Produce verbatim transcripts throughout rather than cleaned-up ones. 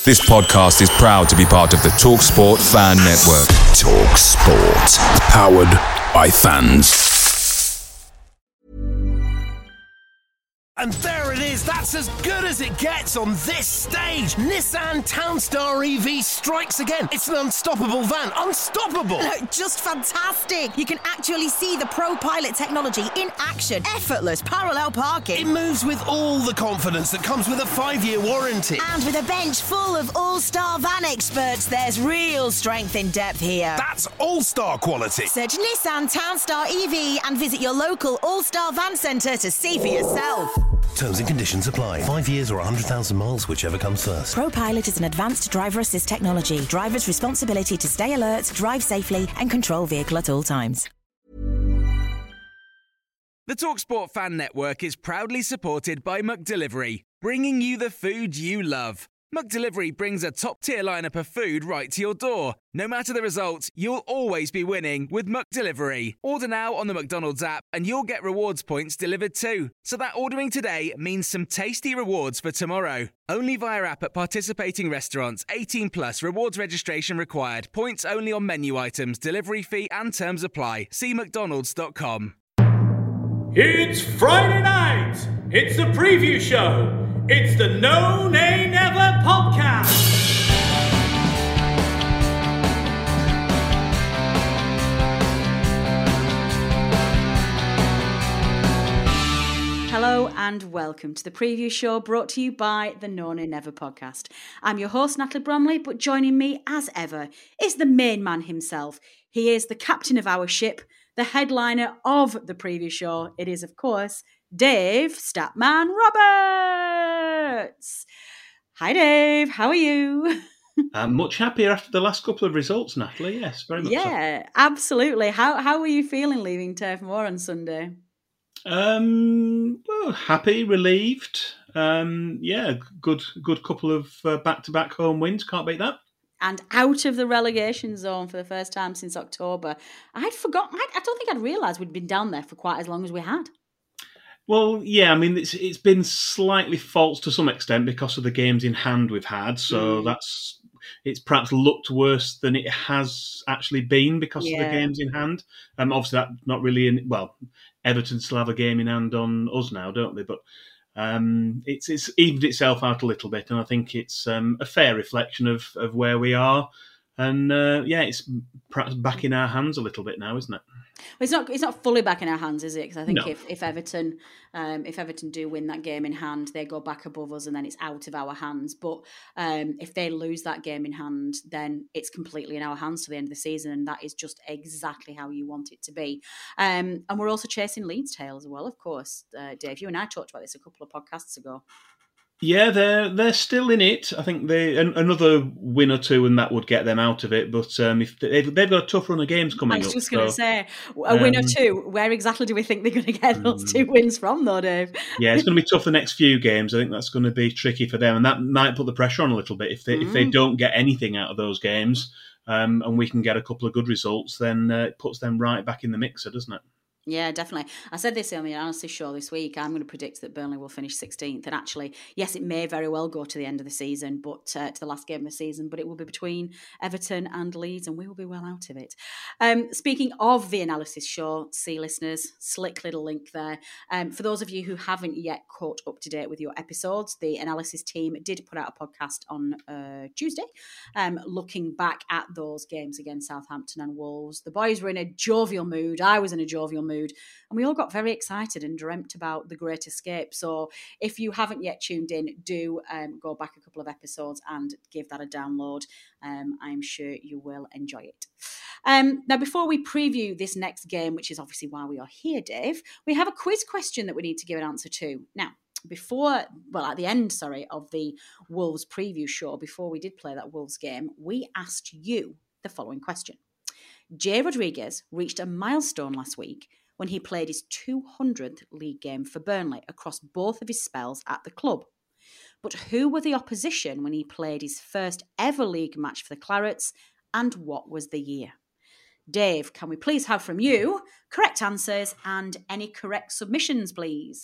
This podcast is proud to be part of the TalkSport Fan Network. TalkSport. Powered by fans. And there it is, that's as good as it gets on this stage. Nissan Townstar E V strikes again. It's an unstoppable van, unstoppable. Look, just fantastic. You can actually see the ProPilot technology in action. Effortless parallel parking. It moves with all the confidence that comes with a five-year warranty. And with a bench full of all-star van experts, there's real strength in depth here. That's all-star quality. Search Nissan Townstar E V and visit your local all-star van centre to see for yourself. Terms and conditions apply. Five years or one hundred thousand miles, whichever comes first. ProPilot is an advanced driver assist technology. Driver's responsibility to stay alert, drive safely and control vehicle at all times. The TalkSport Fan Network is proudly supported by McDelivery, bringing you the food you love. McDelivery brings a top-tier lineup of food right to your door. No matter the result, you'll always be winning with McDelivery. Order now on the McDonald's app and you'll get rewards points delivered too. So that ordering today means some tasty rewards for tomorrow. Only via app at participating restaurants. eighteen plus, rewards registration required. Points only on menu items, delivery fee and terms apply. See mcdonalds dot com. It's Friday night. It's the preview show. It's the No Nay Never podcast. Hello and welcome to the preview show brought to you by the No Nay Never podcast. I'm your host, Natalie Bromley, but joining me as ever is the main man himself. He is the captain of our ship, the headliner of the preview show. It is, of course, Dave Statman Roberts. Hi, Dave. How are you? I'm much happier after the last couple of results, Natalie. Yes, very much Yeah, so. absolutely. How how were you feeling leaving Turf Moor on Sunday? Um, well, happy, relieved. Um, yeah, good good couple of uh, back-to-back home wins. Can't beat that. And out of the relegation zone for the first time since October. I'd forgotten. I, I don't think I'd realised we'd been down there for quite as long as we had. Well, yeah, I mean, it's it's been slightly false to some extent because of the games in hand we've had. So mm. that's it's perhaps looked worse than it has actually been because yeah. of the games in hand. Um, obviously, that's not really in. Well, Everton still have a game in hand on us now, don't they? But um, it's it's evened itself out a little bit, and I think it's um, a fair reflection of of where we are. And uh, yeah, it's perhaps back in our hands a little bit now, isn't it? Well, it's not. It's not fully back in our hands, is it? Because I think no. if, if Everton, um, if Everton do win that game in hand, they go back above us, and then it's out of our hands. But um, if they lose that game in hand, then it's completely in our hands to the end of the season, and that is just exactly how you want it to be. Um, and we're also chasing Leeds' tail as well, of course. Uh, Dave, you and I talked about this a couple of podcasts ago. Yeah, they're they're still in it. I think they an, another win or two, and that would get them out of it. But um, if they, they've got a tough run of games coming up. I was just going to so, say, a win um, or two. Where exactly do we think they're going to get those two wins from, though, Dave? Yeah, it's going to be tough the next few games. I think that's going to be tricky for them, and that might put the pressure on a little bit. If they mm. if they don't get anything out of those games, um, and we can get a couple of good results, then uh, it puts them right back in the mixer, doesn't it? Yeah, definitely. I said this on the analysis show this week. I'm going to predict that Burnley will finish sixteenth. And actually, yes, it may very well go to the end of the season, but uh, to the last game of the season, but it will be between Everton and Leeds, and we will be well out of it. Um, speaking of the analysis show, see listeners, slick little link there. Um, for those of you who haven't yet caught up to date with your episodes, the analysis team did put out a podcast on uh, Tuesday, um, looking back at those games against Southampton and Wolves. The boys were in a jovial mood. I was in a jovial mood. Mood, and we all got very excited and dreamt about the Great Escape. So if you haven't yet tuned in, do um, go back a couple of episodes and give that a download. Um, I'm sure you will enjoy it. Um, now, before we preview this next game, which is obviously why we are here, Dave, we have a quiz question that we need to give an answer to. Now, before, well, at the end, sorry, of the Wolves preview show, before we did play that Wolves game, we asked you the following question. Jay Rodriguez reached a milestone last week when he played his two hundredth league game for Burnley across both of his spells at the club. But who were the opposition when he played his first ever league match for the Clarets, and what was the year? Dave, can we please have from you correct answers and any correct submissions, please?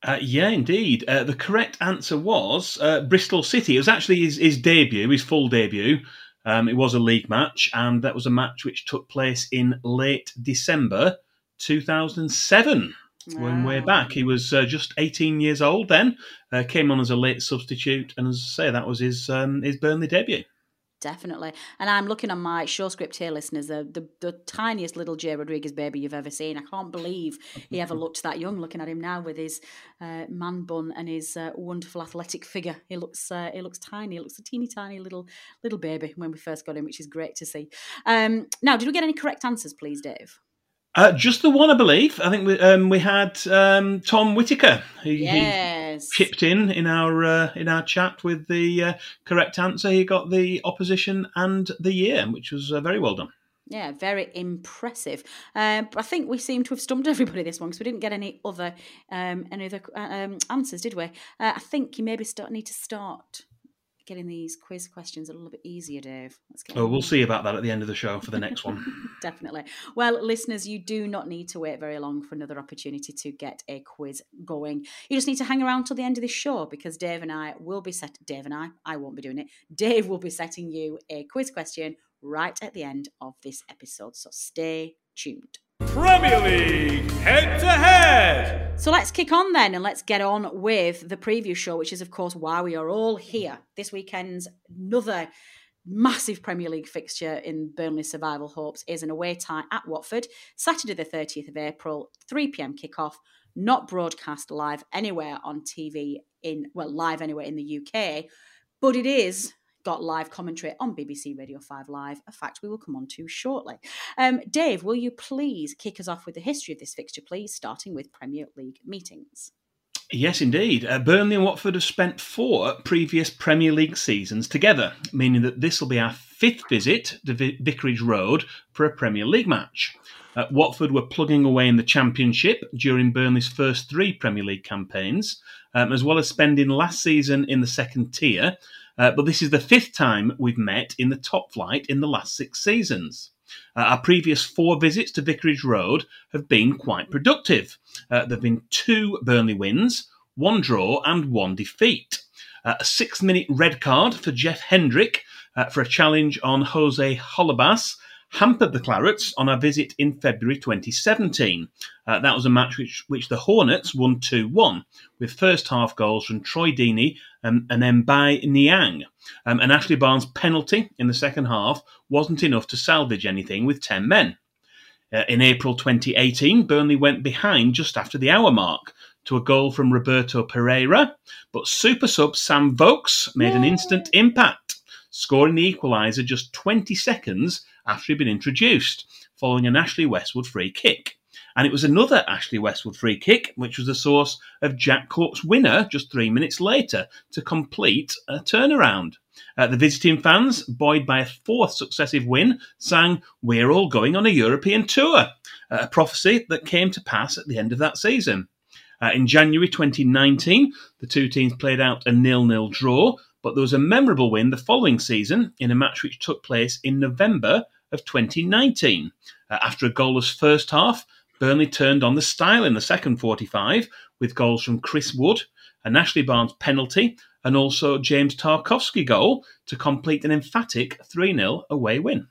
Uh, yeah, indeed. Uh, the correct answer was uh, Bristol City. It was actually his, his debut, his full debut. Um, it was a league match, and that was a match which took place in late December two thousand seven. Wow. When way back, he was uh, just eighteen years old then. Uh, came on as a late substitute, and as I say, that was his um, his Burnley debut. Definitely. And I'm looking on my show script here, listeners, the, the, the tiniest little Jay Rodriguez baby you've ever seen. I can't believe he ever looked that young, looking at him now with his uh, man bun and his uh, wonderful athletic figure. He looks uh, he looks tiny. He looks a teeny tiny little little baby when we first got him, which is great to see. Um, now, did we get any correct answers, please, Dave? Uh, just the one, I believe. I think we um, we had um, Tom Whitaker. He, yes. he chipped in in our uh, in our chat with the uh, correct answer. He got the opposition and the year, which was uh, very well done. Yeah, very impressive. Um, I think we seem to have stumped everybody this one because we didn't get any other um, any other um, answers, did we? Uh, I think you maybe start need to start getting these quiz questions a little bit easier, Dave. Let's get oh, we'll see about that at the end of the show for the next one. Definitely. Well, listeners, you do not need to wait very long for another opportunity to get a quiz going. You just need to hang around till the end of this show because Dave and I will be set. Dave and I, I won't be doing it. Dave will be setting you a quiz question right at the end of this episode. So stay tuned. Premier League head-to-head. So let's kick on then and let's get on with the preview show, which is, of course, why we are all here. This weekend's another massive Premier League fixture in Burnley survival hopes is an away tie at Watford, Saturday the thirtieth of April, three p.m. kickoff, not broadcast live anywhere on T V, in well, live anywhere in the U K, but it is got live commentary on B B C Radio five Live, a fact we will come on to shortly. Um, Dave, will you please kick us off with the history of this fixture, please, starting with Premier League meetings? Yes, indeed. Uh, Burnley and Watford have spent four previous Premier League seasons together, meaning that this will be our fifth visit to v- Vicarage Road for a Premier League match. Uh, Watford were plugging away in the Championship during Burnley's first three Premier League campaigns, um, as well as spending last season in the second tier. Uh, but this is the fifth time we've met in the top flight in the last six seasons. Uh, our previous four visits to Vicarage Road have been quite productive. Uh, there have been two Burnley wins, one draw and one defeat. Uh, a six-minute red card for Jeff Hendrick uh, for a challenge on Jose Holebas hampered the Clarets on our visit in February twenty seventeen. Uh, that was a match which, which the Hornets won two one, with first-half goals from Troy Deeney um, and Mbai Niang. Um, and Ashley Barnes' penalty in the second half wasn't enough to salvage anything with ten men. Uh, in April twenty eighteen, Burnley went behind just after the hour mark to a goal from Roberto Pereira, but super sub Sam Vokes made an instant impact, scoring the equaliser just twenty seconds after he'd been introduced, following an Ashley Westwood free kick. And it was another Ashley Westwood free kick, which was the source of Jack Cork's winner just three minutes later to complete a turnaround. Uh, the visiting fans, buoyed by a fourth successive win, sang, "We're all going on a European tour," uh, a prophecy that came to pass at the end of that season. Uh, in January twenty nineteen, the two teams played out a nil-nil draw, but there was a memorable win the following season in a match which took place in November of twenty nineteen. Uh, after a goalless first half, Burnley turned on the style in the second forty-five with goals from Chris Wood, an Ashley Barnes penalty, and also James Tarkowski goal to complete an emphatic three-nil away win.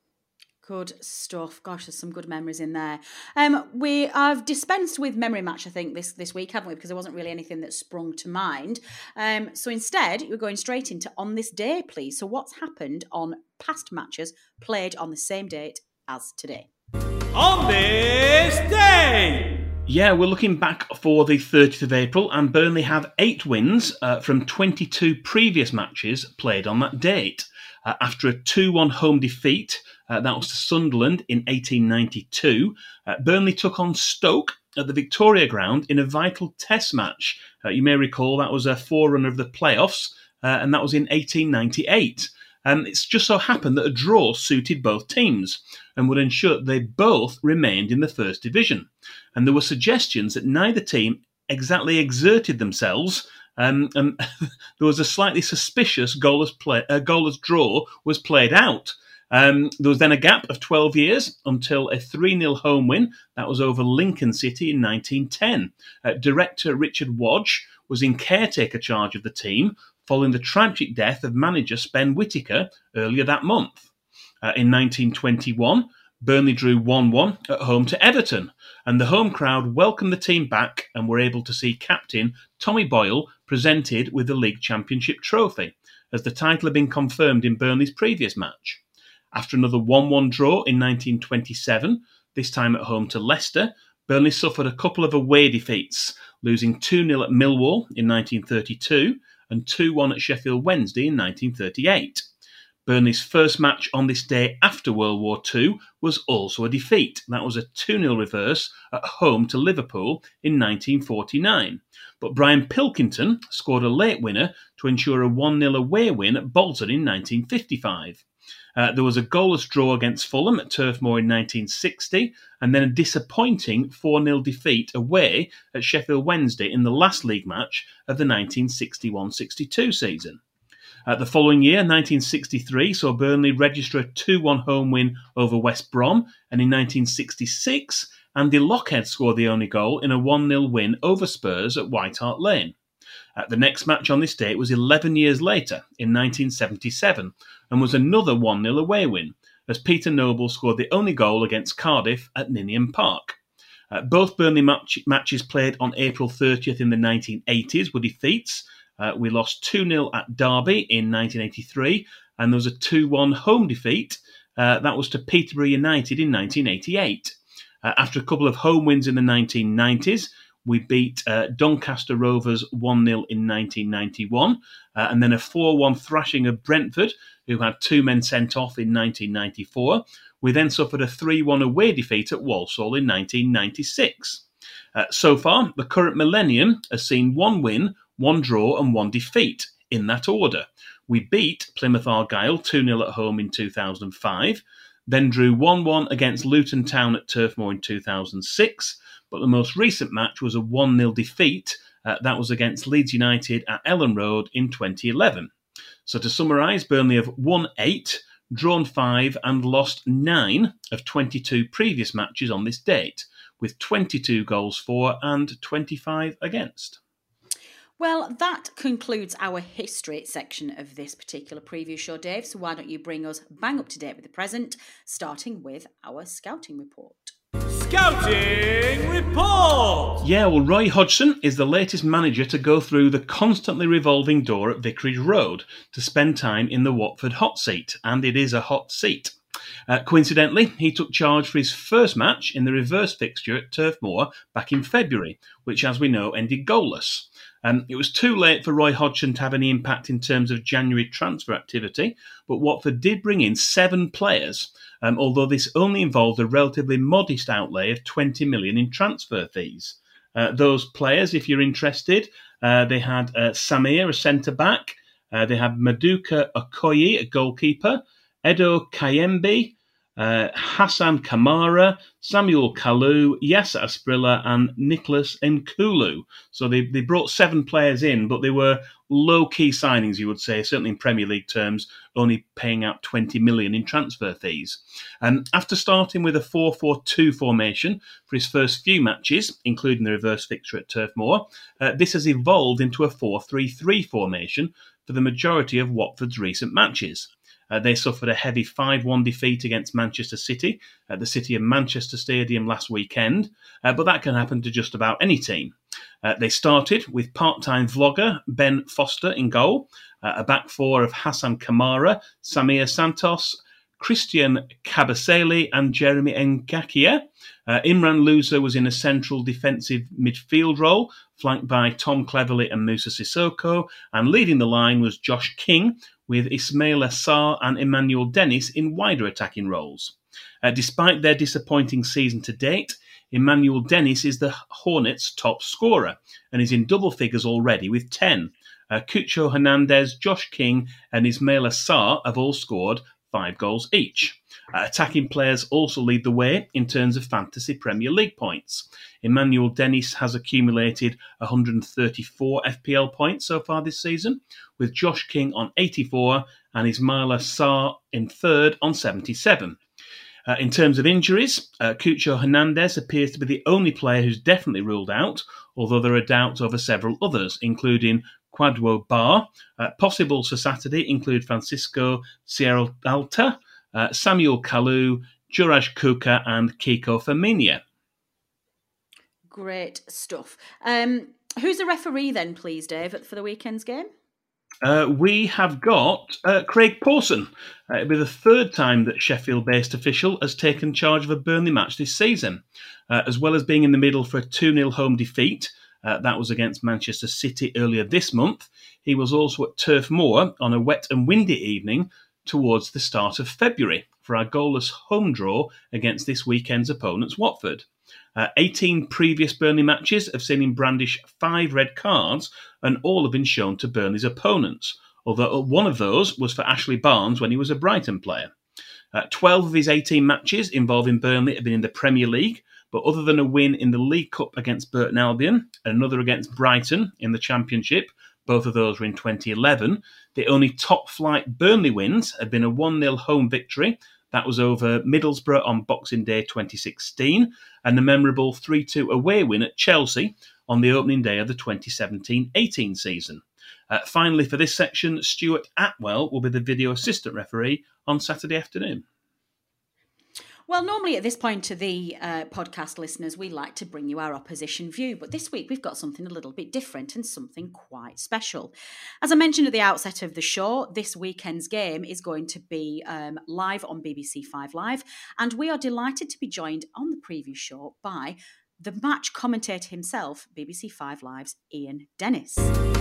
Good stuff. Gosh, there's some good memories in there. Um, we have dispensed with memory match, I think, this, this week, haven't we? Because there wasn't really anything that sprung to mind. Um, so instead, you're going straight into On This Day, please. So what's happened on past matches played on the same date as today? On this day! Yeah, we're looking back for the thirtieth of April, and Burnley have eight wins uh, from twenty-two previous matches played on that date. Uh, after a two one home defeat, uh, that was to Sunderland in eighteen ninety-two, uh, Burnley took on Stoke at the Victoria Ground in a vital test match. Uh, you may recall that was a forerunner of the playoffs, uh, and that was in eighteen ninety-eight. Um, it's just so happened that a draw suited both teams and would ensure that they both remained in the First Division. And there were suggestions that neither team exactly exerted themselves, um, and there was a slightly suspicious goalless, play, uh, goalless draw was played out. Um, there was then a gap of twelve years until a three nil home win. That was over Lincoln City in nineteen ten. Uh, director Richard Wadge was in caretaker charge of the team following the tragic death of manager Spen Whitaker earlier that month. Uh, in nineteen twenty-one, Burnley drew one one at home to Everton, and the home crowd welcomed the team back and were able to see captain Tommy Boyle presented with the League Championship trophy, as the title had been confirmed in Burnley's previous match. After another one one draw in nineteen twenty-seven, this time at home to Leicester, Burnley suffered a couple of away defeats, losing two nil at Millwall in nineteen thirty-two and two one at Sheffield Wednesday in nineteen thirty-eight. Burnley's first match on this day after World War Two was also a defeat. That was a two nil reverse at home to Liverpool in nineteen forty-nine. But Brian Pilkington scored a late winner to ensure a one nil away win at Bolton in nineteen fifty-five. Uh, there was a goalless draw against Fulham at Turf Moor in nineteen sixty, and then a disappointing four nil defeat away at Sheffield Wednesday in the last league match of the nineteen sixty-one sixty-two season. Uh, the following year, nineteen sixty-three, saw Burnley register a two one home win over West Brom, and in nineteen sixty-six, Andy Lockhead scored the only goal in a one nil win over Spurs at White Hart Lane. Uh, the next match on this date was eleven years later, in nineteen seventy-seven, and was another one nil away win, as Peter Noble scored the only goal against Cardiff at Ninian Park. Uh, both Burnley match- matches played on April thirtieth in the nineteen eighties were defeats. Uh, we lost two nil at Derby in nineteen eighty-three, and there was a two one home defeat. Uh, that was to Peterborough United in nineteen eighty-eight. Uh, after a couple of home wins in the nineteen nineties, we beat uh, Doncaster Rovers one nil in nineteen ninety-one, uh, and then a four one thrashing of Brentford, who had two men sent off in nineteen ninety-four. We then suffered a three one away defeat at Walsall in nineteen ninety-six. Uh, so far, the current millennium has seen one win, one draw and one defeat, in that order. We beat Plymouth Argyle two nil at home in two thousand five, then drew one one against Luton Town at Turf Moor in two thousand six, but the most recent match was a one nil defeat. Uh, that was against Leeds United at Ellen Road in twenty eleven. So to summarise, Burnley have won eight, drawn five and lost nine of twenty-two previous matches on this date, with twenty-two goals for and twenty-five against. Well, that concludes our history section of this particular preview show, Dave. So why don't you bring us bang up to date with the present, starting with our scouting report. Scouting report! Yeah, well, Roy Hodgson is the latest manager to go through the constantly revolving door at Vicarage Road to spend time in the Watford hot seat, and it is a hot seat. Uh, coincidentally, he took charge for his first match in the reverse fixture at Turf Moor back in February, which, as we know, ended goalless. Um, it was too late for Roy Hodgson to have any impact in terms of January transfer activity, but Watford did bring in seven players, um, although this only involved a relatively modest outlay of twenty million pounds in transfer fees. Uh, those players, if you're interested, uh, they had uh, Samir, a centre-back, uh, they had Maduka Okoye, a goalkeeper, Edo Kayembe, uh, Hassan Kamara, Samuel Kalu, Yasser Asprilla and Nicholas Nkulu. So they, they brought seven players in, but they were low-key signings, you would say, certainly in Premier League terms, only paying out twenty million pounds in transfer fees. Um, after starting with a four four two formation for his first few matches, including the reverse fixture at Turf Moor, uh, this has evolved into a four three three formation for the majority of Watford's recent matches. Uh, they suffered a heavy five one defeat against Manchester City at the City of Manchester Stadium last weekend, uh, but that can happen to just about any team. Uh, they started with part-time vlogger Ben Foster in goal, uh, a back four of Hassan Kamara, Samir Santos, Christian Kabasele and Jeremy Ngakia. Uh, Imran Louza was in a central defensive midfield role, flanked by Tom Cleverley and Musa Sissoko, and leading the line was Josh King, with Ismail Assar and Emmanuel Dennis in wider attacking roles. Uh, despite their disappointing season to date, Emmanuel Dennis is the Hornets' top scorer and is in double figures already with ten. Uh, Cucho Hernandez, Josh King and Ismail Assar have all scored five goals each. Uh, attacking players also lead the way in terms of fantasy Premier League points. Emmanuel Dennis has accumulated one hundred thirty-four F P L points so far this season, with Josh King on eighty-four and Ismaila Sarr in third on seventy-seven. Uh, in terms of injuries, uh, Cucho Hernandez appears to be the only player who's definitely ruled out, although there are doubts over several others, including Kwadwo Bar. Uh, possibles for Saturday include Francisco Sierra Alta, uh, Samuel Kalu, Juraj Kuka and Kiko Firmino. Great stuff. Um, who's the referee then, please, Dave, for the weekend's game? Uh, we have got uh, Craig Pawson. Uh, it'll be the third time that Sheffield-based official has taken charge of a Burnley match this season. Uh, as well as being in the middle for a two nil home defeat, uh, that was against Manchester City earlier this month, he was also at Turf Moor on a wet and windy evening towards the start of February for our goalless home draw against this weekend's opponents, Watford. Uh, eighteen previous Burnley matches have seen him brandish five red cards, and all have been shown to Burnley's opponents, although one of those was for Ashley Barnes when he was a Brighton player. Uh, twelve of his eighteen matches involving Burnley have been in the Premier League, but other than a win in the League Cup against Burton Albion and another against Brighton in the Championship, both of those were in twenty eleven, the only top-flight Burnley wins have been a one nil home victory. That was over Middlesbrough on Boxing Day twenty sixteen, and the memorable three two away win at Chelsea on the opening day of the twenty seventeen eighteen season. Uh, finally, for this section, Stuart Atwell will be the video assistant referee on Saturday afternoon. Well, normally at this point to the uh, podcast listeners, we like to bring you our opposition view. But this week we've got something a little bit different and something quite special. As I mentioned at the outset of the show, this weekend's game is going to be um, live on B B C Five Live. And we are delighted to be joined on the preview show by the match commentator himself, B B C Five Live's Ian Dennis.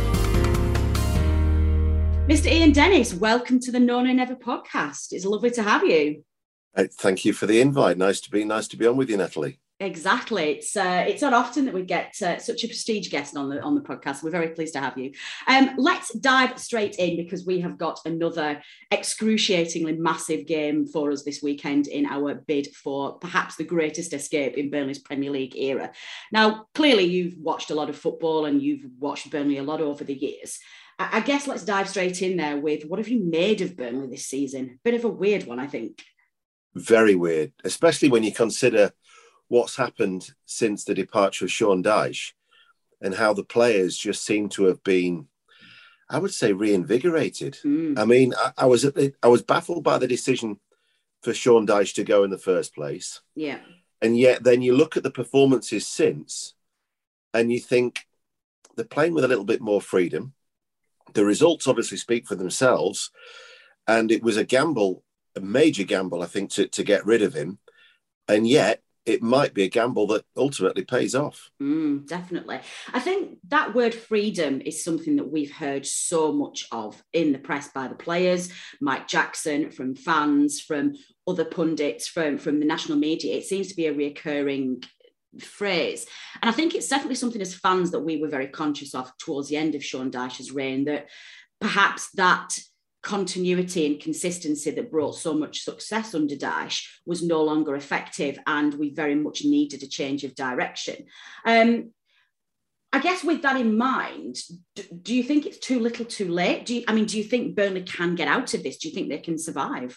Mister Ian Dennis, welcome to the No Nay Never podcast. It's lovely to have you. Uh, thank you for the invite. Nice to be nice to be on with you, Natalie. Exactly. It's uh, it's not often that we get uh, such a prestige guest on the on the podcast. We're very pleased to have you. Um, let's dive straight in because we have got another excruciatingly massive game for us this weekend in our bid for perhaps the greatest escape in Burnley's Premier League era. Now, clearly you've watched a lot of football and you've watched Burnley a lot over the years. I, I guess let's dive straight in there with what have you made of Burnley this season? Bit of a weird one, I think. Very weird, especially when you consider what's happened since the departure of Sean Dyche and how the players just seem to have been, I would say, reinvigorated. Mm. I mean, I, I was I was baffled by the decision for Sean Dyche to go in the first place. Yeah. And yet then you look at the performances since and you think they're playing with a little bit more freedom. The results obviously speak for themselves. And it was a gamble, a major gamble, I think, to, to get rid of him. And yet it might be a gamble that ultimately pays off. Mm, definitely. I think that word freedom is something that we've heard so much of in the press by the players, Mike Jackson, from fans, from other pundits, from, from the national media. It seems to be a reoccurring phrase. And I think it's definitely something as fans that we were very conscious of towards the end of Sean Dyche's reign, that perhaps that continuity and consistency that brought so much success under Dyche was no longer effective, and we very much needed a change of direction. Um, I guess with that in mind, do, do you think it's too little too late? Do you, I mean, do you think Burnley can get out of this? Do you think they can survive?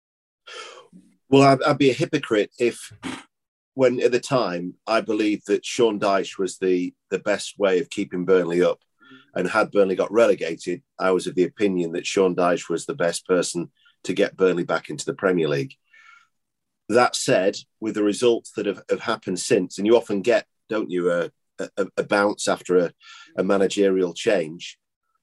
Well, I'd, I'd be a hypocrite if, when at the time, I believed that Sean Dyche was the, the best way of keeping Burnley up. And had Burnley got relegated, I was of the opinion that Sean Dyche was the best person to get Burnley back into the Premier League. That said, with the results that have, have happened since, and you often get, don't you, a, a, a bounce after a, a managerial change,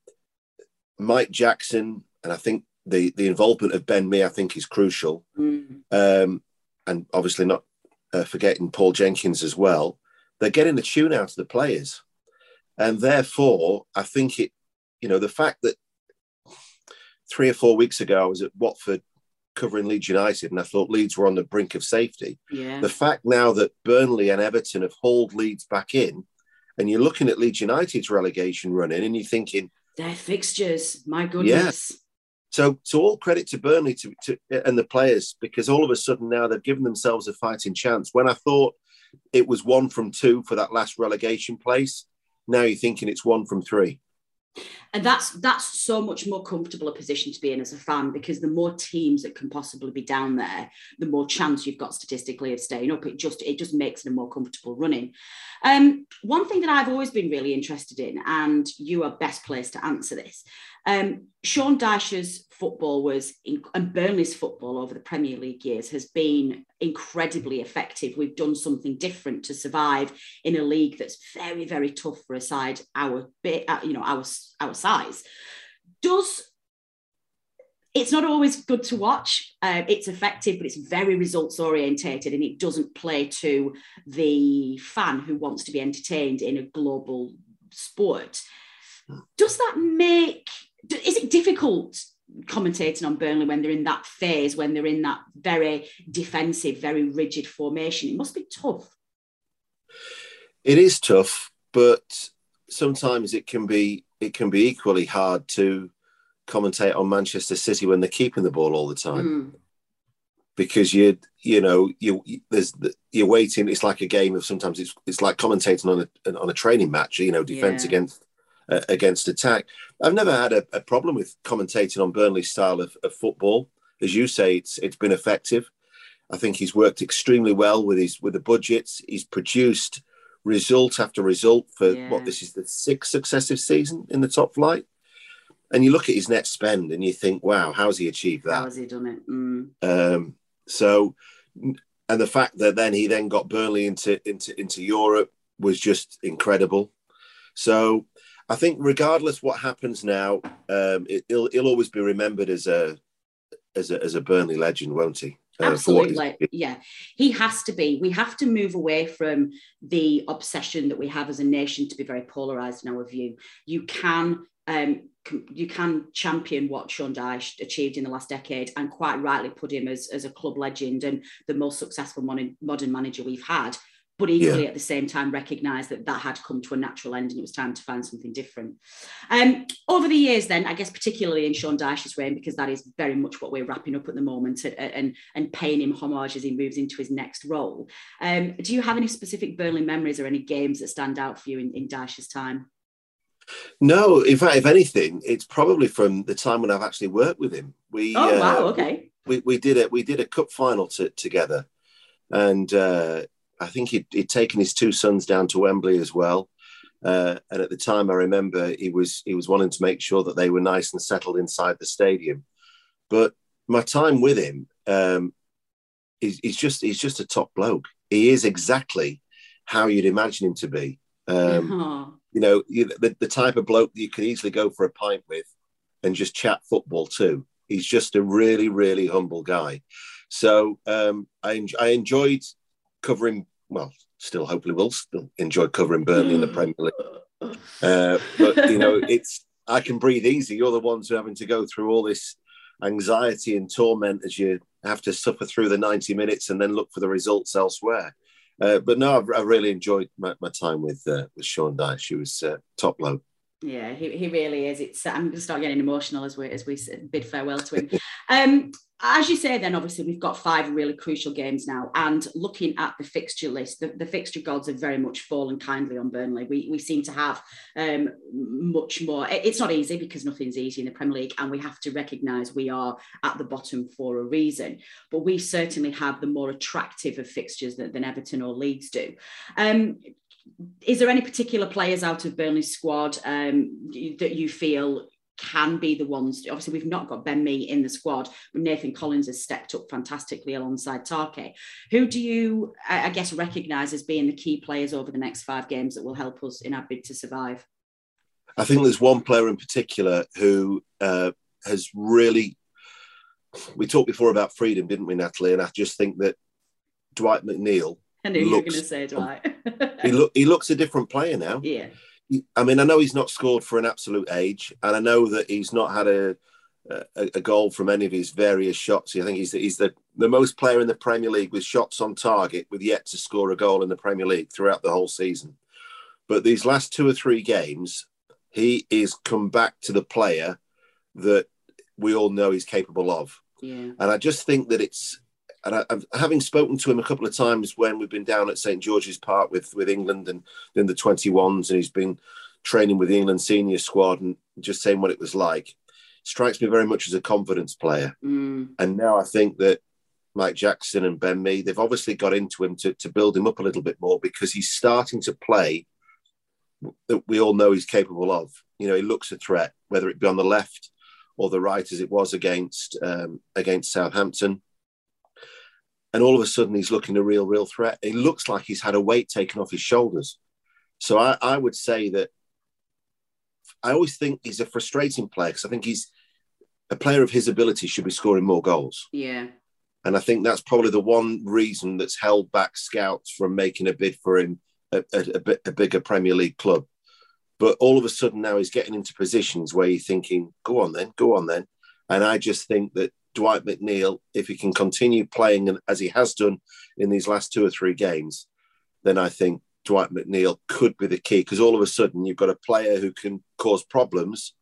Mike Jackson, and I think the, the involvement of Ben Mee, I think, is crucial. Mm. Um, and obviously not uh, forgetting Paul Jenkins as well. They're getting the tune out of the players. And therefore, I think it, you know, the fact that three or four weeks ago I was at Watford covering Leeds United and I thought Leeds were on the brink of safety. Yeah. The fact now that Burnley and Everton have hauled Leeds back in, and you're looking at Leeds United's relegation running and you're thinking... Their fixtures, my goodness. Yeah. So, so all credit to Burnley to, to, and the players, because all of a sudden now they've given themselves a fighting chance. When I thought it was one from two for that last relegation place, now you're thinking it's one from three. And that's that's so much more comfortable a position to be in as a fan, because the more teams that can possibly be down there, the more chance you've got statistically of staying up. It just it just makes it a more comfortable running. Um, one thing that I've always been really interested in, and you are best placed to answer this, um, Sean Dyche's football was, in, and Burnley's football over the Premier League years has been incredibly effective. We've done something different to survive in a league that's very, very tough for a side our bit, you know, our our size. Does it's not always good to watch. Uh, it's effective, but it's very results orientated, and it doesn't play to the fan who wants to be entertained in a global sport. Does that make, is it difficult commentating on Burnley when they're in that phase, when they're in that very defensive, very rigid formation? It must be tough. It is tough, but sometimes it can be it can be equally hard to commentate on Manchester City when they're keeping the ball all the time, mm. because you you know you there's you're waiting. It's like a game of sometimes it's it's like commentating on a on a training match. You know, defense yeah. against uh, against attack. I've never had a, a problem with commentating on Burnley's style of, of football. As you say, it's it's been effective. I think he's worked extremely well with his with the budgets. He's produced result after result for yeah. what this is the sixth successive season in the top flight. And you look at his net spend and you think, wow, how's he achieved that? How has he done it? Mm. Um, so, and the fact that then he then got Burnley into, into, into Europe was just incredible. So I think regardless what happens now, um, it, he'll, he'll always be remembered as a, as a, as a Burnley legend, won't he? Uh, Absolutely. Yeah, he has to be. We have to move away from the obsession that we have as a nation to be very polarised in our view. You can um, you can champion what Sean Dyche achieved in the last decade and quite rightly put him as, as a club legend and the most successful modern, modern manager we've had, but equally yeah. at the same time recognise that that had come to a natural end and it was time to find something different. Um, over the years then, I guess particularly in Sean Dyche's reign, because that is very much what we're wrapping up at the moment and, and, and paying him homage as he moves into his next role. Um, do you have any specific Burnley memories or any games that stand out for you in, in Dyche's time? No, in fact, if anything, it's probably from the time when I've actually worked with him. We, oh, wow, uh, okay. We, we, did it. We did a cup final to, together and uh, I think he'd, he'd taken his two sons down to Wembley as well. Uh, and at the time, I remember he was he was wanting to make sure that they were nice and settled inside the stadium. But my time with him, um, he's, he's just he's just a top bloke. He is exactly how you'd imagine him to be. Um, uh-huh. You know, you, the, the type of bloke that you could easily go for a pint with and just chat football too. He's just a really, really humble guy. So um, I, I enjoyed covering, well, still hopefully will still enjoy covering Burnley in the Premier League. Uh, but, you know, it's I can breathe easy. You're the ones who are having to go through all this anxiety and torment as you have to suffer through the ninety minutes and then look for the results elsewhere. Uh, but no, I've, I really enjoyed my, my time with uh, with Sean Dyche. He was uh, top bloke. Yeah, he, he really is. It's I'm going to start getting emotional as we as we bid farewell to him. Um, as you say, then obviously we've got five really crucial games now, and looking at the fixture list, the, the fixture gods have very much fallen kindly on Burnley. We we seem to have um, much more. It's not easy because nothing's easy in the Premier League, and we have to recognise we are at the bottom for a reason. But we certainly have the more attractive of fixtures than, than Everton or Leeds do. Um, Is there any particular players out of Burnley's squad um, that you feel can be the ones? Obviously, we've not got Ben Mee in the squad, but Nathan Collins has stepped up fantastically alongside Tarke. Who do you, I guess, recognise as being the key players over the next five games that will help us in our bid to survive? I think there's one player in particular who uh, has really... We talked before about freedom, didn't we, Natalie? And I just think that Dwight McNeil... I knew you were going to say Dwight. he, look, he looks a different player now. Yeah. I mean, I know he's not scored for an absolute age, and I know that he's not had a a, a goal from any of his various shots. I think he's the, he's the, the most player in the Premier League with shots on target, with yet to score a goal in the Premier League throughout the whole season. But these last two or three games, he is come back to the player that we all know he's capable of. Yeah. And I just think that it's... And I, I've, having spoken to him a couple of times when we've been down at Saint George's Park with, with England and in the twenty-ones, and he's been training with the England senior squad and just saying what it was like, strikes me very much as a confidence player. Mm. And now I think that Mike Jackson and Ben Mee, they've obviously got into him to, to build him up a little bit more, because he's starting to play that we all know he's capable of. You know, he looks a threat, whether it be on the left or the right, as it was against um, against Southampton. And all of a sudden, he's looking a real, real threat. It looks like he's had a weight taken off his shoulders. So I, I would say that I always think he's a frustrating player, because I think he's a player of his ability should be scoring more goals. Yeah. And I think that's probably the one reason that's held back scouts from making a bid for him at a, a, a bigger Premier League club. But all of a sudden now he's getting into positions where you're thinking, go on then, go on then. And I just think that Dwight McNeil, if he can continue playing as he has done in these last two or three games, then I think Dwight McNeil could be the key, because all of a sudden you've got a player who can cause problems,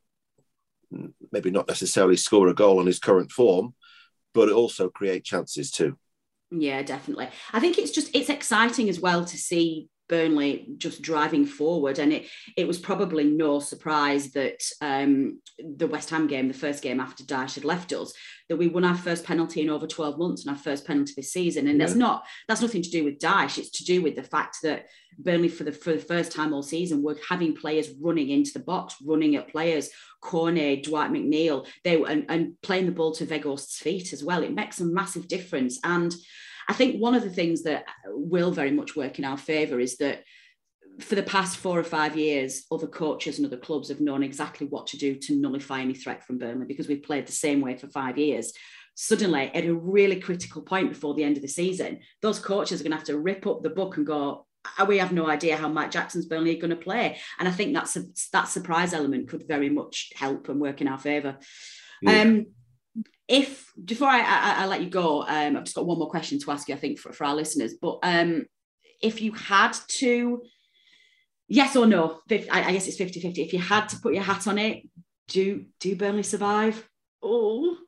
maybe not necessarily score a goal on his current form, but also create chances too. Yeah, definitely. I think it's just, it's exciting as well to see Burnley just driving forward, and it it was probably no surprise that um, the West Ham game, the first game after Dyche had left us, that we won our first penalty in over twelve months and our first penalty this season. And yeah. that's not that's nothing to do with Dyche. It's to do with the fact that Burnley, for the for the first time all season, were having players running into the box, running at players. Cornet, Dwight McNeil, they and, and playing the ball to Weghorst's feet as well. It makes a massive difference. And I think one of the things that will very much work in our favour is that for the past four or five years, other coaches and other clubs have known exactly what to do to nullify any threat from Burnley, because we've played the same way for five years. Suddenly, at a really critical point before the end of the season, those coaches are going to have to rip up the book and go, we have no idea how Mike Jackson's Burnley are going to play. And I think that's a, that surprise element could very much help and work in our favour. Yeah. Um, If before I, I, I let you go, um, I've just got one more question to ask you, I think, for, for our listeners. But um, if you had to, yes or no, I, I guess it's fifty-fifty. If you had to put your hat on it, do do Burnley survive? Oh,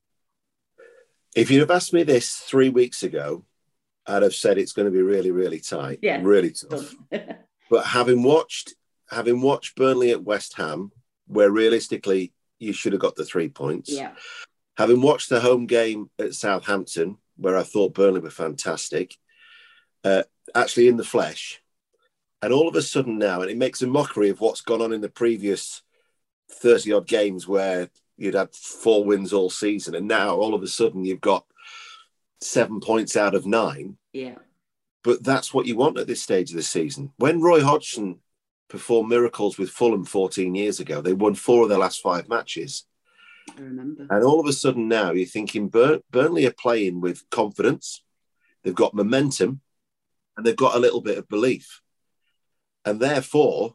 if you'd have asked me this three weeks ago, I'd have said it's going to be really, really tight, yeah, really tough. But having watched, having watched Burnley at West Ham, where realistically you should have got the three points. Yeah. Having watched the home game at Southampton, where I thought Burnley were fantastic, uh, actually in the flesh, and all of a sudden now, and it makes a mockery of what's gone on in the previous thirty-odd games where you'd had four wins all season, and now all of a sudden you've got seven points out of nine. Yeah. But that's what you want at this stage of the season. When Roy Hodgson performed miracles with Fulham fourteen years ago, they won four of their last five matches. I remember. And all of a sudden now you're thinking Bur- Burnley are playing with confidence. They've got momentum and they've got a little bit of belief. And therefore,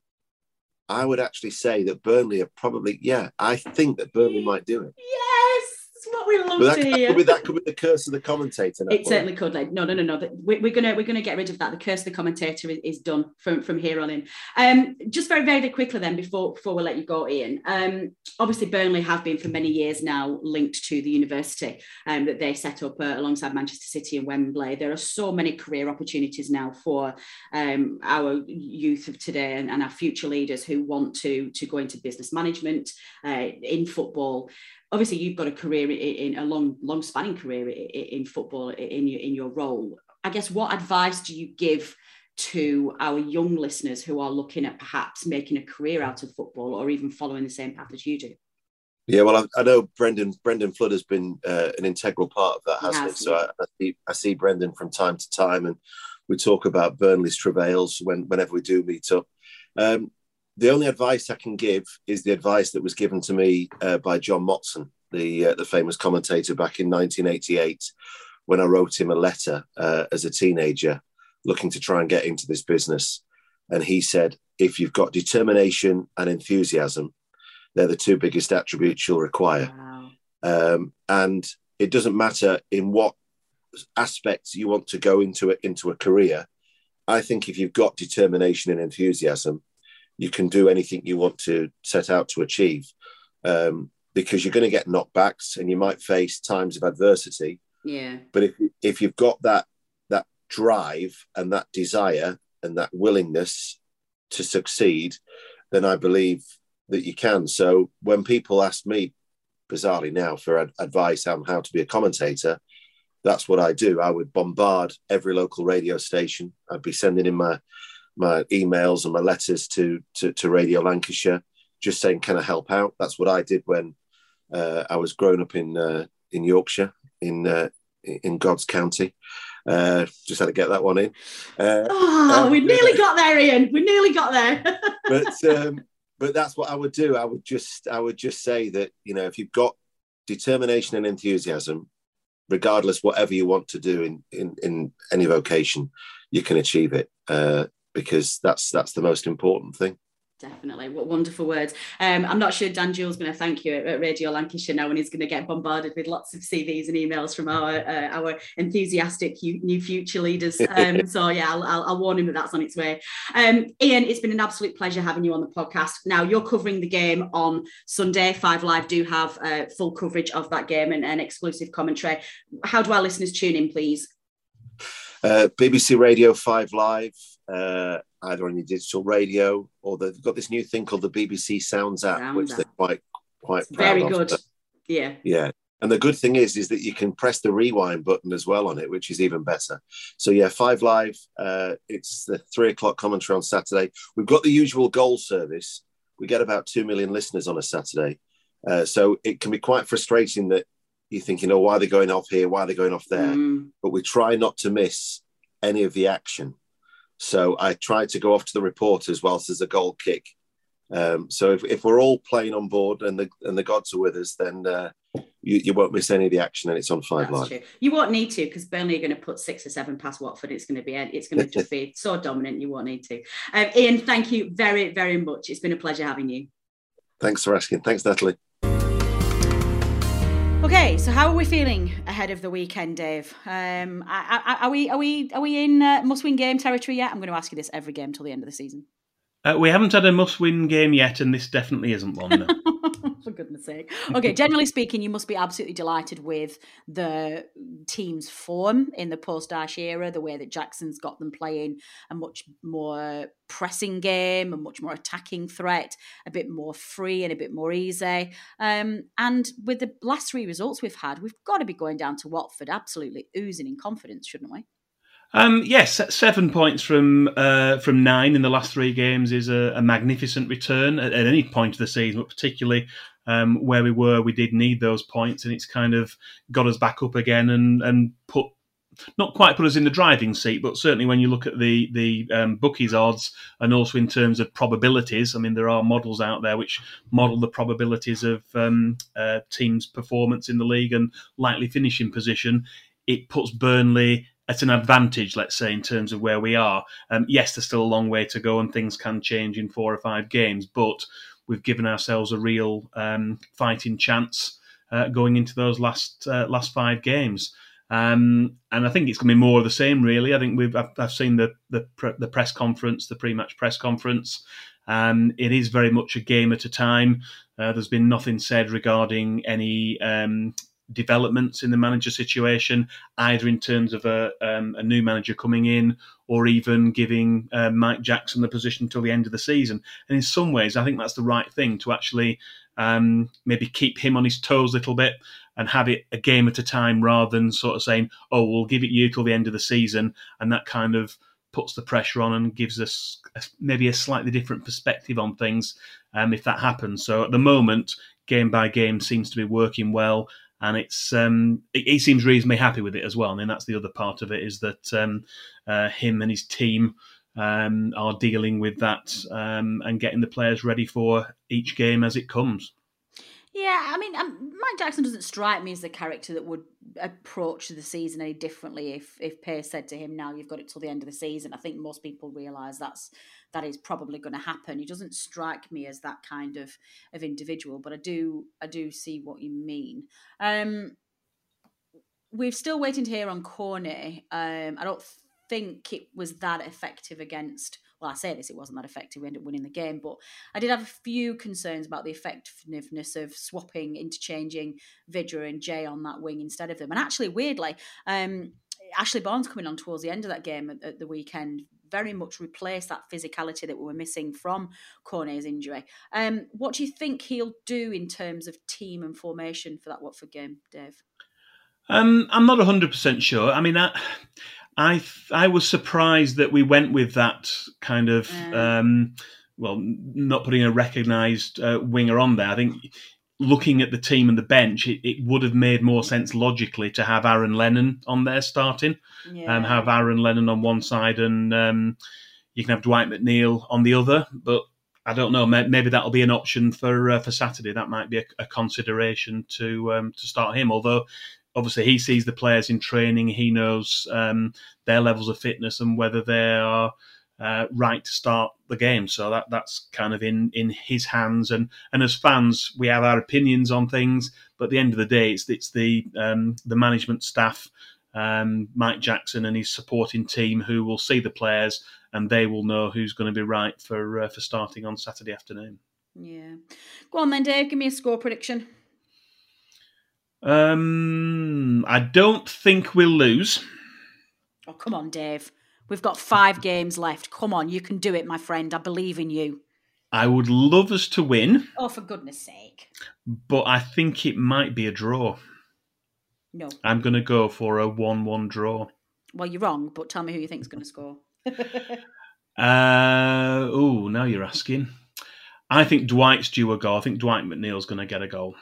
I would actually say that Burnley are probably, yeah, I think that Burnley might do it. Yes, that's what we love that, to that hear. Could be, that could be the curse of the commentator. It certainly could. Like, no, no, no, no. We're, we're gonna we're gonna get rid of that. The curse of the commentator is, is done from, from here on in. Um, just very very very quickly then, before before we let you go, Ian. Um, obviously Burnley have been for many years now linked to the university um, that they set up uh, alongside Manchester City and Wembley. There are so many career opportunities now for um, our youth of today and, and our future leaders who want to to go into business management uh, in football. Obviously, you've got a career in, in a long, long spanning career in, in football in your in your role. I guess what advice do you give to our young listeners who are looking at perhaps making a career out of football or even following the same path as you do? Yeah, well, I, I know Brendan Brendan Flood has been uh, an integral part of that, hasn't he? Has, he? So I, I see I see Brendan from time to time, and we talk about Burnley's travails when whenever we do meet up. Um, The only advice I can give is the advice that was given to me uh, by John Motson, the uh, the famous commentator back in nineteen eighty-eight, when I wrote him a letter uh, as a teenager looking to try and get into this business. And he said, if you've got determination and enthusiasm, they're the two biggest attributes you'll require. Wow. Um, and it doesn't matter in what aspects you want to go into it, into a career. I think if you've got determination and enthusiasm, you can do anything you want to set out to achieve, um, because you're going to get knockbacks and you might face times of adversity. Yeah. But if if you've got that that drive and that desire and that willingness to succeed, then I believe that you can. So when people ask me, bizarrely now, for ad- advice on how to be a commentator, that's what I do. I would bombard every local radio station. I'd be sending in my my emails and my letters to to, to Radio Lancashire, just saying, can I help out? That's what I did when uh, I was growing up in uh, in Yorkshire, in uh, in God's County. Uh, just had to get that one in. Uh, oh, and, we nearly uh, got there, Ian. We nearly got there. but um, but that's what I would do. I would just I would just say that, you know, if you've got determination and enthusiasm, regardless whatever you want to do in in, in any vocation, you can achieve it, uh, because that's that's the most important thing. Definitely. What wonderful words. Um, I'm not sure Dan Jewell's going to thank you at, at Radio Lancashire now, and he's going to get bombarded with lots of C Vs and emails from our uh, our enthusiastic new future leaders. Um, so, yeah, I'll, I'll, I'll warn him that that's on its way. Um, Ian, it's been an absolute pleasure having you on the podcast. Now, you're covering the game on Sunday. Five Live do have uh, full coverage of that game and, and exclusive commentary. How do our listeners tune in, please? Uh, B B C Radio Five Live, uh, either on your digital radio, or they've got this new thing called the B B C Sounds app, Sounds which app. they're quite quite It's proud very of. good. But, yeah. Yeah. And the good thing is, is that you can press the rewind button as well on it, which is even better. So yeah, Five Live, uh, it's the three o'clock commentary on Saturday. We've got the usual goal service. We get about two million listeners on a Saturday. Uh, so it can be quite frustrating that you're thinking, oh, why are they going off here? Why are they going off there? Mm. But we try not to miss any of the action. So I try to go off to the reporters whilst there's a goal kick. Um, so if, if we're all playing on board and the and the gods are with us, then uh, you, you won't miss any of the action, and it's on Five That's Live. true. You won't need to, because Burnley are going to put six or seven past Watford. It's going to be it's going to just be so dominant. You won't need to. Um, Ian, thank you very, very much. It's been a pleasure having you. Thanks for asking. Thanks, Natalie. Okay, so how are we feeling ahead of the weekend, Dave? Um, are, are we are we are we in uh, must-win game territory yet? I'm going to ask you this every game till the end of the season. Uh, we haven't had a must-win game yet, and this definitely isn't one. No. For goodness sake. Okay, generally speaking, you must be absolutely delighted with the team's form in the post-Dash era, the way that Jackson's got them playing a much more pressing game, a much more attacking threat, a bit more free and a bit more easy. Um, and with the last three results we've had, we've got to be going down to Watford absolutely oozing in confidence, shouldn't we? Um, yes, seven points from uh, from nine in the last three games is a, a magnificent return at, at any point of the season, but particularly um, where we were, we did need those points, and it's kind of got us back up again and, and put not quite put us in the driving seat, but certainly when you look at the the um, bookies odds and also in terms of probabilities, I mean, there are models out there which model the probabilities of um, uh, teams' performance in the league and likely finishing position. It puts Burnley at an advantage, let's say, in terms of where we are. Um, yes, there's still a long way to go and things can change in four or five games, but we've given ourselves a real um, fighting chance uh, going into those last uh, last five games. Um, and I think it's going to be more of the same, really. I think we've I've, I've seen the the, pre- the press conference, the pre-match press conference. Um, it is very much a game at a time. Uh, there's been nothing said regarding any um, developments in the manager situation, either in terms of a, um, a new manager coming in or even giving uh, Mike Jackson the position till the end of the season. And in some ways, I think that's the right thing, to actually um, maybe keep him on his toes a little bit and have it a game at a time rather than sort of saying, oh, we'll give it you till the end of the season. And that kind of puts the pressure on and gives us a, maybe a slightly different perspective on things um, if that happens. So at the moment, game by game seems to be working well. And it's um, he seems reasonably happy with it as well. I mean, that's the other part of it, is that um, uh, him and his team um, are dealing with that um, and getting the players ready for each game as it comes. Yeah, I mean, um, Mike Jackson doesn't strike me as the character that would approach the season any differently if if Pace said to him, now you've got it till the end of the season. I think most people realise that's that is probably going to happen. He doesn't strike me as that kind of, of individual, but I do I do see what you mean. Um, we're still waiting to hear on Corney. Um, I don't think it was that effective against... Well, I say this, it wasn't that effective. We ended up winning the game, but I did have a few concerns about the effectiveness of swapping, interchanging Vidra and Jay on that wing instead of them. And actually, weirdly, um, Ashley Barnes coming on towards the end of that game at, at the weekend very much replace that physicality that we were missing from Cornet's injury. Um, what do you think he'll do in terms of team and formation for that Watford game, Dave? Um, I'm not one hundred percent sure. I mean, I, I, I was surprised that we went with that kind of, Yeah. um, well, not putting a recognised uh, winger on there. I think looking at the team and the bench, it, it would have made more sense logically to have Aaron Lennon on there starting, Yeah. um, have Aaron Lennon on one side and um, you can have Dwight McNeil on the other. But I don't know, maybe that'll be an option for uh, for Saturday. That might be a, a consideration to um, to start him, although obviously he sees the players in training, he knows um, their levels of fitness and whether they are uh, right to start the game. So that that's kind of in, in his hands. And, and as fans, we have our opinions on things, but at the end of the day, it's it's the um, the management staff, um, Mike Jackson and his supporting team, who will see the players and they will know who's going to be right for uh, for starting on Saturday afternoon. Yeah. Go on then, Dave. Give me a score prediction. Um, I don't think we'll lose. Oh, come on, Dave. We've got five games left. Come on, you can do it, my friend. I believe in you. I would love us to win. Oh, for goodness sake. But I think it might be a draw. No. I'm going to go for a one one draw. Well, you're wrong, but tell me who you think's going to score. uh, oh, now you're asking. I think Dwight's due a goal. I think Dwight McNeil's going to get a goal.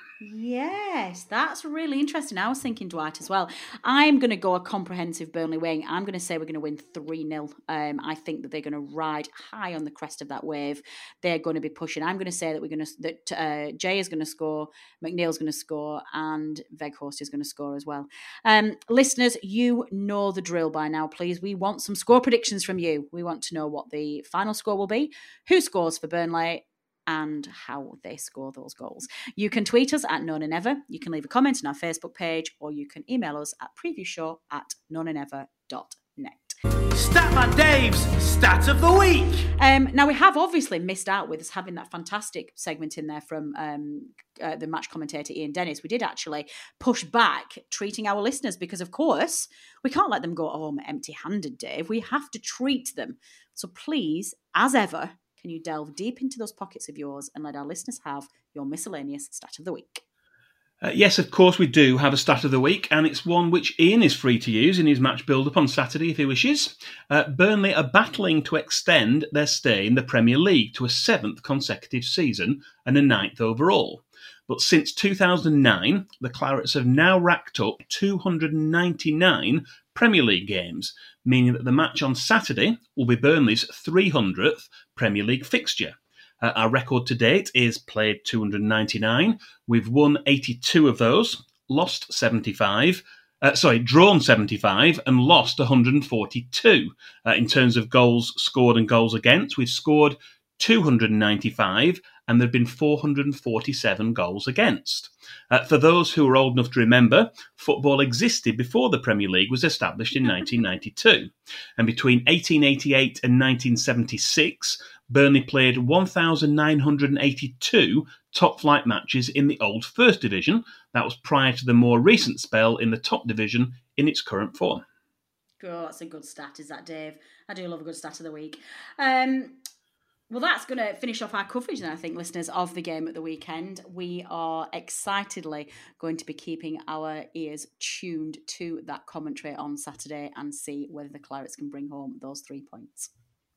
Yes, that's really interesting. I was thinking Dwight as well. I'm going to go a comprehensive Burnley wing. I'm going to say we're going to win three nil. Um, I think that they're going to ride high on the crest of that wave. They're going to be pushing. I'm going to say that we're going to that uh, Jay is going to score, McNeil's going to score, and Weghorst is going to score as well. Um, listeners, you know the drill by now. Please, we want some score predictions from you. We want to know what the final score will be, who scores for Burnley, and how they score those goals. You can tweet us at Nona Never. You can leave a comment on our Facebook page, or you can email us at previewshow at nonanever dot net. Statman Dave's Stat of the Week. Um, now, we have obviously missed out with us having that fantastic segment in there from um, uh, the match commentator Ian Dennis. We did actually push back treating our listeners because, of course, we can't let them go home empty-handed, Dave. We have to treat them. So please, as ever, can you delve deep into those pockets of yours and let our listeners have your miscellaneous stat of the week? Uh, yes, of course we do have a stat of the week, and it's one which Ian is free to use in his match build-up on Saturday if he wishes. Uh, Burnley are battling to extend their stay in the Premier League to a seventh consecutive season and a ninth overall. But since two thousand nine, the Clarets have now racked up two hundred ninety-nine Premier League games, meaning that the match on Saturday will be Burnley's three hundredth Premier League fixture. Uh, our record to date is played two hundred ninety-nine. We've won eighty-two of those, lost seventy-five, uh, sorry, drawn seventy-five and lost one hundred forty-two. Uh, in terms of goals scored and goals against, we've scored two hundred ninety-five and there have been four hundred forty-seven goals against. Uh, for those who are old enough to remember, football existed before the Premier League was established in nineteen ninety-two. And between eighteen eighty-eight and nineteen seventy-six, Burnley played one thousand nine hundred eighty-two top-flight matches in the old First Division. That was prior to the more recent spell in the top division in its current form. Oh, that's a good stat, is that, Dave? I do love a good stat of the week. Um... Well, that's going to finish off our coverage then, I think, listeners, of the game at the weekend. We are excitedly going to be keeping our ears tuned to that commentary on Saturday and see whether the Clarets can bring home those three points.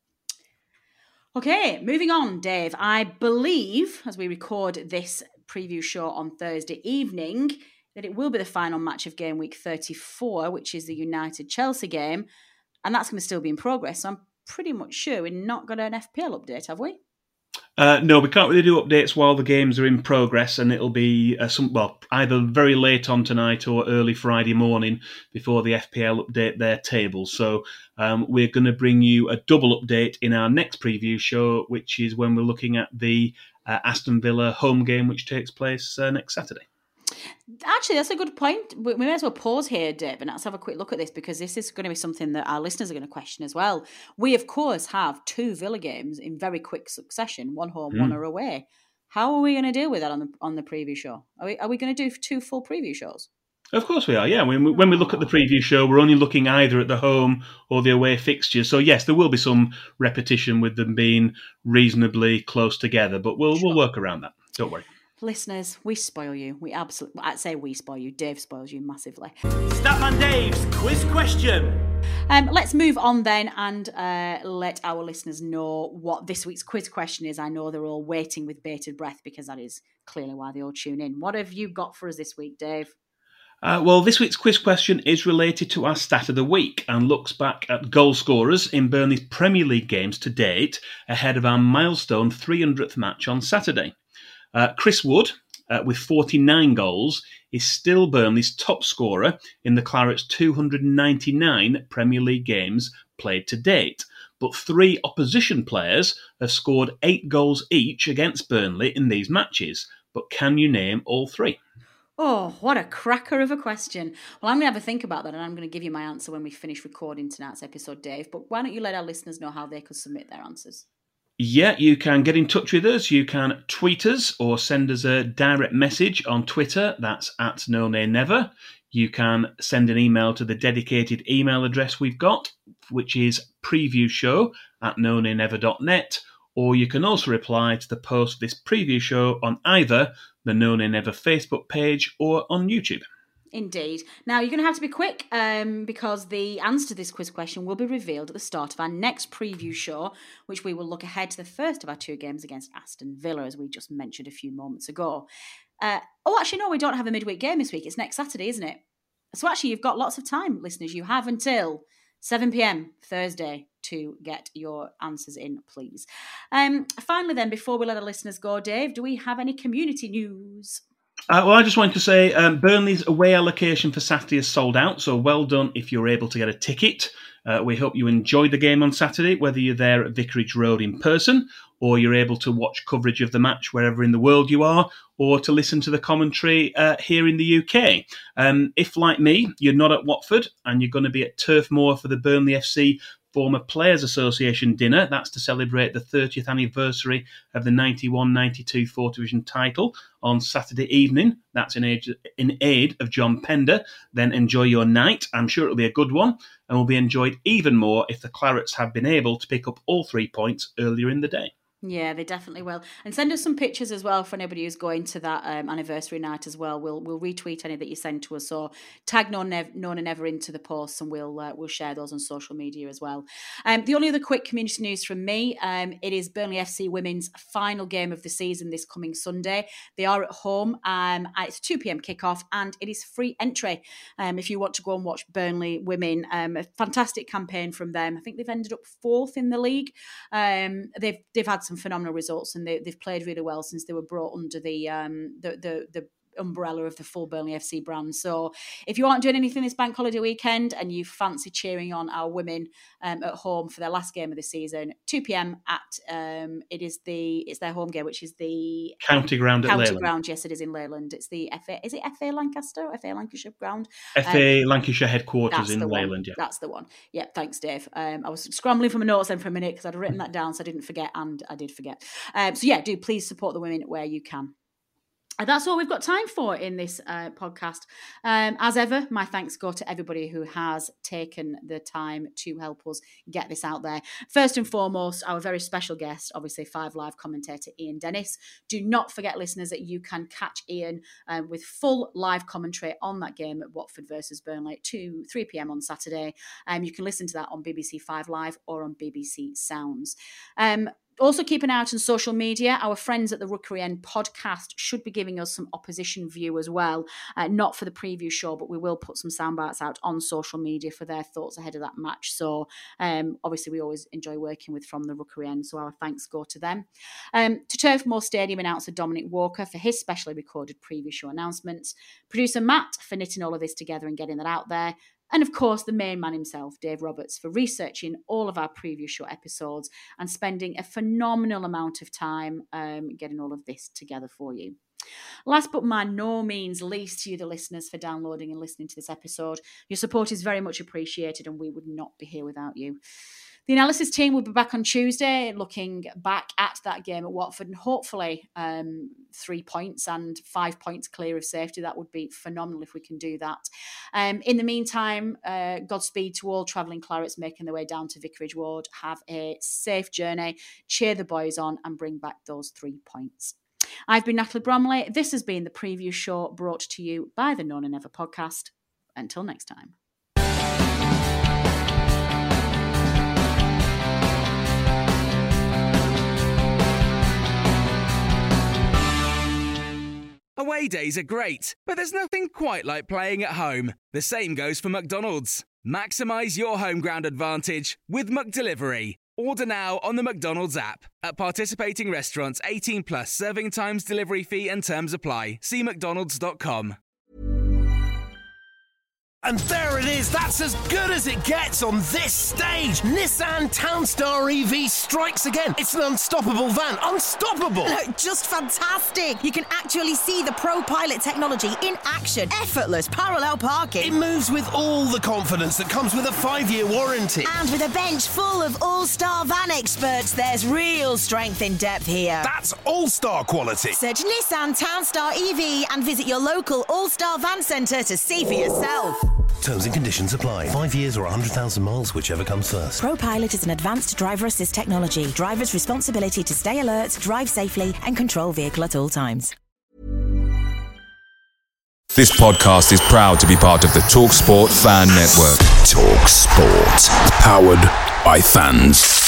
Okay, moving on, Dave. I believe, as we record this preview show on Thursday evening, that it will be the final match of game week thirty-four, which is the United-Chelsea game, and that's going to still be in progress. So I'm pretty much sure we've not got an F P L update, have we? Uh, no, we can't really do updates while the games are in progress, and it'll be uh, some well either very late on tonight or early Friday morning before the F P L update their table. So um, we're going to bring you a double update in our next preview show, which is when we're looking at the uh, Aston Villa home game, which takes place uh, next Saturday. Actually, that's a good point. We may as well pause here, Dave, and let's have a quick look at this because this is going to be something that our listeners are going to question as well. We, of course, have two Villa games in very quick succession, one home, mm. one are away. How are we going to deal with that on the on the preview show? Are we, are we going to do two full preview shows? Of course we are, yeah. When we, when we look at the preview show, we're only looking either at the home or the away fixtures. So, yes, there will be some repetition with them being reasonably close together, but we'll sure. we'll work around that. Don't worry. Listeners, we spoil you. We absolutely, I'd say we spoil you. Dave spoils you massively. Statman Dave's quiz question. Um, let's move on then and uh, let our listeners know what this week's quiz question is. I know they're all waiting with bated breath because that is clearly why they all tune in. What have you got for us this week, Dave? Uh, well, this week's quiz question is related to our stat of the week and looks back at goal scorers in Burnley's Premier League games to date ahead of our milestone three hundredth match on Saturday. Uh, Chris Wood, uh, with forty-nine goals, is still Burnley's top scorer in the Clarets' two hundred ninety-nine Premier League games played to date. But three opposition players have scored eight goals each against Burnley in these matches. But can you name all three? Oh, what a cracker of a question. Well, I'm going to have a think about that and I'm going to give you my answer when we finish recording tonight's episode, Dave. But why don't you let our listeners know how they could submit their answers? Yeah, you can get in touch with us. You can tweet us or send us a direct message on Twitter. That's at No Nay Never. You can send an email to the dedicated email address we've got, which is previewshow at no nay never dot net. Or you can also reply to the post of this preview show on either the No Nay Never Facebook page or on YouTube. Indeed. Now, you're going to have to be quick um, because the answer to this quiz question will be revealed at the start of our next preview show, which we will look ahead to the first of our two games against Aston Villa, as we just mentioned a few moments ago. Uh, oh, actually, no, we don't have a midweek game this week. It's next Saturday, isn't it? So actually, you've got lots of time, listeners. You have until seven p.m. Thursday to get your answers in, please. Um, finally, then, before we let our listeners go, Dave, do we have any community news? Uh, well, I just wanted to say um, Burnley's away allocation for Saturday is sold out, so well done if you're able to get a ticket. Uh, we hope you enjoy the game on Saturday, whether you're there at Vicarage Road in person or you're able to watch coverage of the match wherever in the world you are, or to listen to the commentary uh, here in the U K. Um, if, like me, you're not at Watford and you're going to be at Turf Moor for the Burnley F C Former Players Association dinner, that's to celebrate the thirtieth anniversary of the ninety-one ninety-two fourth Division title on Saturday evening. That's in aid, in aid of John Pender. Then enjoy your night. I'm sure it'll be a good one and will be enjoyed even more if the Clarets have been able to pick up all three points earlier in the day. Yeah, they definitely will. And send us some pictures as well for anybody who's going to that um, anniversary night as well. We'll we'll retweet any that you send to us. So tag No Nay Never into the posts and we'll uh, we'll share those on social media as well. Um, the only other quick community news from me, um, it is Burnley F C Women's final game of the season this coming Sunday. They are at home. Um, it's a two p.m. kickoff and it is free entry um, if you want to go and watch Burnley Women. Um, a fantastic campaign from them. I think they've ended up fourth in the league. Um, they've they've had some phenomenal results and they, they've played really well since they were brought under the um the the, the umbrella of the full Burnley F C brand. So if you aren't doing anything this bank holiday weekend and you fancy cheering on our women um, at home for their last game of the season, two p.m. at um it is the it's their home game, which is the County Ground at County Leyland. Ground, yes, it is in Leyland. It's the F A, is it F A Lancaster? F A Lancashire Ground? F A um, Lancashire headquarters in one. Leyland, yeah. That's the one. Yeah, thanks, Dave. Um, I was scrambling for my notes then for a minute because I'd written that down so I didn't forget, and I did forget. Um, so yeah, do please support the women where you can. And that's all we've got time for in this uh, podcast. Um, as ever, my thanks go to everybody who has taken the time to help us get this out there. First and foremost, our very special guest, obviously Five Live commentator Ian Dennis. Do not forget, listeners, that you can catch Ian um, with full live commentary on that game at Watford versus Burnley at two, three p.m. on Saturday. Um, you can listen to that on B B C Five Live or on B B C Sounds. Um, Also, keep an eye out on social media. Our friends at the Rookery End podcast should be giving us some opposition view as well. Uh, not for the preview show, but we will put some sound bites out on social media for their thoughts ahead of that match. So, um, obviously, we always enjoy working with From the Rookery End, so our thanks go to them. Um, to Turf Moor Stadium announcer Dominic Walker for his specially recorded preview show announcements. Producer Matt for knitting all of this together and getting that out there. And of course, the main man himself, Dave Roberts, for researching all of our preview show episodes and spending a phenomenal amount of time um, getting all of this together for you. Last but by no means least, to you, the listeners, for downloading and listening to this episode. Your support is very much appreciated and we would not be here without you. The analysis team will be back on Tuesday, looking back at that game at Watford, and hopefully um, three points and five points clear of safety. That would be phenomenal if we can do that. Um, in the meantime, uh, Godspeed to all travelling Clarets making their way down to Vicarage Ward. Have a safe journey, cheer the boys on, and bring back those three points. I've been Natalie Bromley. This has been the preview show brought to you by the No Nay Never podcast. Until next time. Away days are great, but there's nothing quite like playing at home. The same goes for McDonald's. Maximise your home ground advantage with McDelivery. Order now on the McDonald's app. At participating restaurants, eighteen plus, serving times, delivery fee and terms apply. See mcdonalds dot com. And there it is, that's as good as it gets on this stage. Nissan Townstar E V strikes again. It's an unstoppable van, unstoppable. Look, just fantastic. You can actually see the Pro Pilot technology in action. Effortless parallel parking. It moves with all the confidence that comes with a five-year warranty. And with a bench full of all-star van experts, there's real strength in depth here. That's all-star quality. Search Nissan Townstar E V and visit your local all-star van centre to see for yourself. Terms and conditions apply. Five years or one hundred thousand miles, whichever comes first. ProPilot is an advanced driver assist technology. Driver's responsibility to stay alert, drive safely, and control vehicle at all times. This podcast is proud to be part of the TalkSport Fan Network. TalkSport. Powered by fans.